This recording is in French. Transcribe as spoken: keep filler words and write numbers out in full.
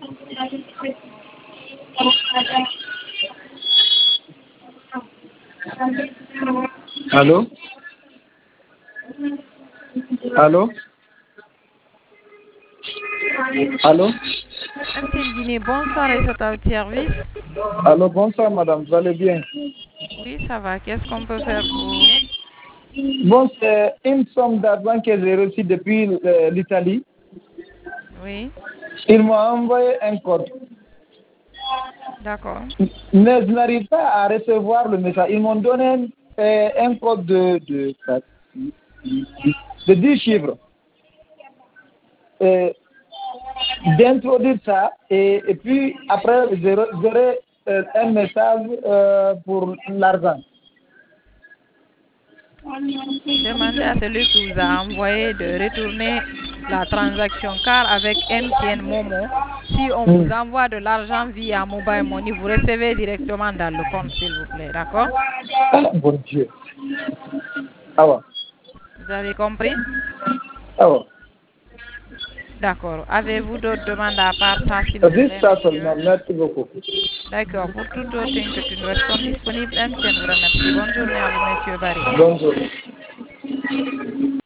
Allô? Allô? Allô? M T N Guinée, bonsoir et c'est à votre service. Allô, bonsoir madame, vous allez bien? Oui, ça va. Qu'est-ce qu'on peut faire pour vous? Bon, c'est une somme d'argent que j'ai reçue depuis euh, l'Italie. Oui, Ils m'ont envoyé un code. d'accord. Mais je n'arrive pas à recevoir le message. Ils m'ont donné un, euh, un code de, de, de dix chiffres. Et d'introduire ça et, et puis après j'aurai j'aurai, euh, un message euh, pour l'argent. Demandez à celui qui vous a envoyé de retourner la transaction car avec M T N Momo, si on Hmm. vous envoie de l'argent via Mobile Money, vous recevez directement dans le compte, s'il vous plaît. D'accord? Ah, bon Dieu. Ah ouais. Vous avez compris? Ah ouais. D'accord. Avez-vous d'autres demandes à part ça, s'il vous Juste plaît, ça monsieur? seulement. Merci beaucoup. D'accord. Pour toute autre inquiétude, nous restons disponibles. M T N vous remercie. Bonne journée à vous, monsieur Barry. Bonne journée.